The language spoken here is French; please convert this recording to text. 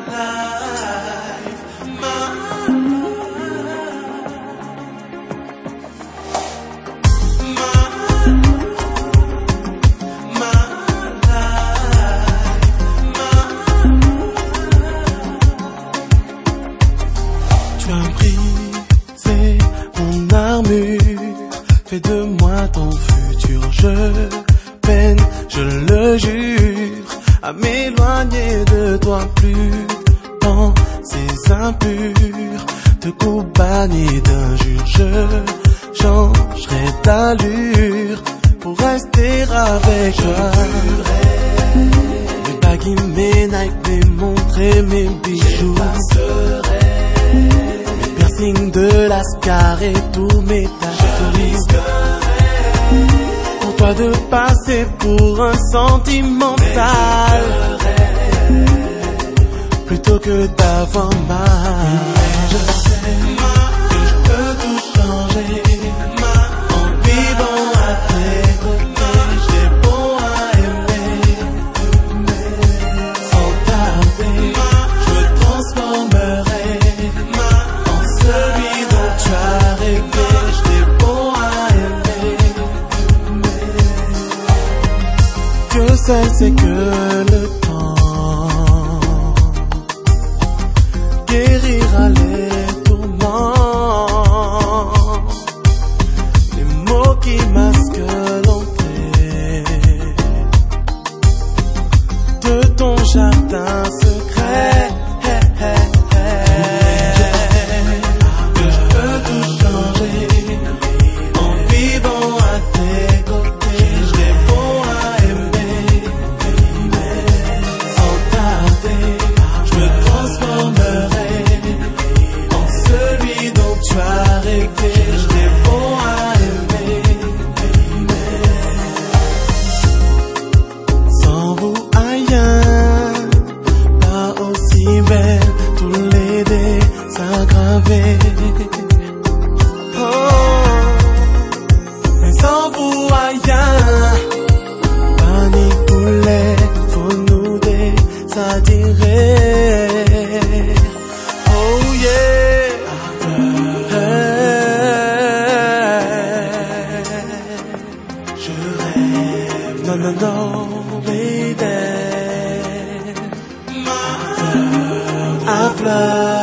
life, Tu as brisé mon armure, fais de moi ton futur. Je peine, je le jure, à m'éloigner de toi plus dans ces impurs, de coups bannis d'injures. Je changerai d'allure pour rester avec toi. Mes baguilles, mes Nike, mes montres et mes bijoux, mes piercings de Lascar et tous mes tatous. Pour toi de passer pour un sentimental, plutôt que d'avoir mal. Je sais que je peux tout changer en vivant à tes côtés. J'ai beau à aimer, sans tarder, je me transformerai en celui dont tu as rêvé. J'ai beau à aimer, Dieu seul sait que le temps guérira les tourments, les mots qui masquent l'entrée de ton jardin secret. Que je peux tout changer en vivant à tes côtés. J'ai beau à aimer, sans tarder, je me transformerai en celui dont tu as rêvé. J'ai beau à aimer, sans vous rien, pas aussi belle, tous les dés s'aggraver. Oh, mais sans vous rien, panique poulet, faut nous désattirer. Oh yeah, je rêve, non, non, non, baby, I fly.